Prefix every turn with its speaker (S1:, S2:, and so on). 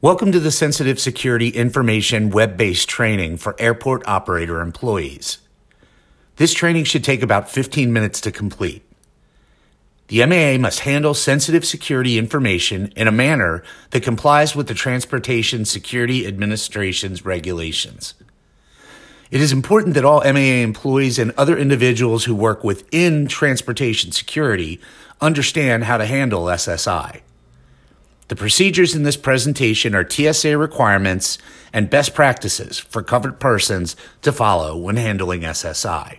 S1: Welcome to the Sensitive Security Information web-based training for airport operator employees. This training should take about 15 minutes to complete. The MAA must handle sensitive security information in a manner that complies with the Transportation Security Administration's regulations. It is important that all MAA employees and other individuals who work within transportation security understand how to handle SSI. The procedures in this presentation are TSA requirements and best practices for covered persons to follow when handling SSI.